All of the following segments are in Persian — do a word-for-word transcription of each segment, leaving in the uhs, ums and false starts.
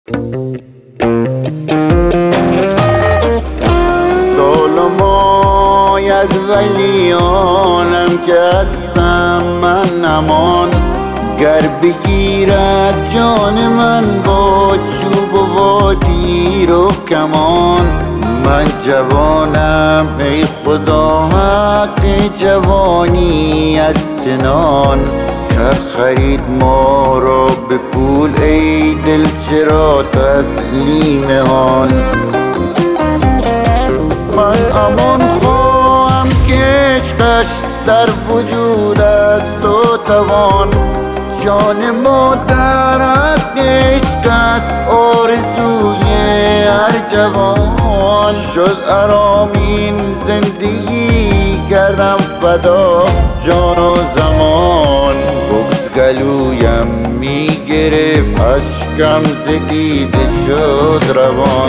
سالماید ولی آنم که هستم من نمان، گر بگیرد جان من با چوب و با تیر و کمان. من جوانم ای خدا حق جوانی از سنان، که خرید ما را به پول ای دل چرا تسلیم آن. من امان خواهم که عشقش در وجود است و توان، جان ما در حق عشق است آرزوی هر جوان. شد حرام این زندگی کردم فدا جان و زمان، بغض گلویم می گرفت اشکم ز دیده شد روان.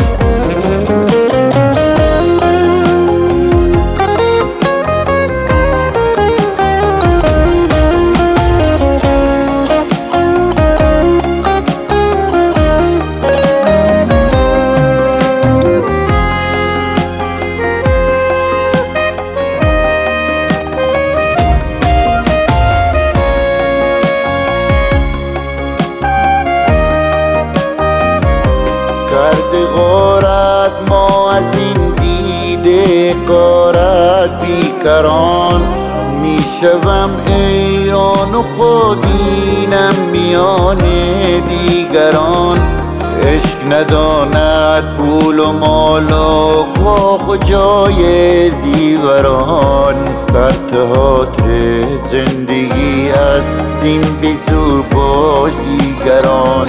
کرده غارت ما از این دیده غارت بیکران، می شوم ایران و خودینم میان دیگران. عشق نداند پول و مال و کاخ و جای زیوران، در تئاتر زندگی هستیم به زور بازیگران.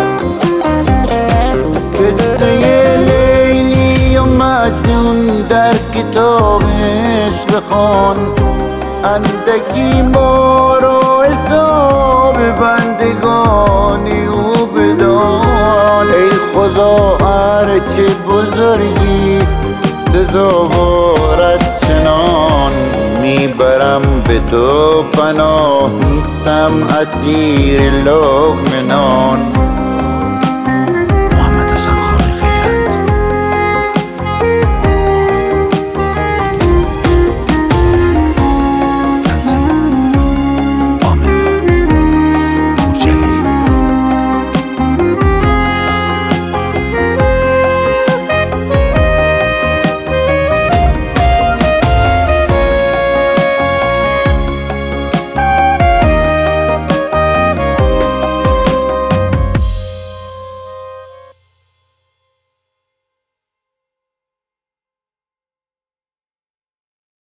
قصه لیلی و مجنون در کتاب عشق خوان، اندکی ما را حساب بندگانی او بدان. ای خدا هرچه بزرگی سزاوارت چنان، میبرم به تو پناه نیستم اسیر لقمه نان.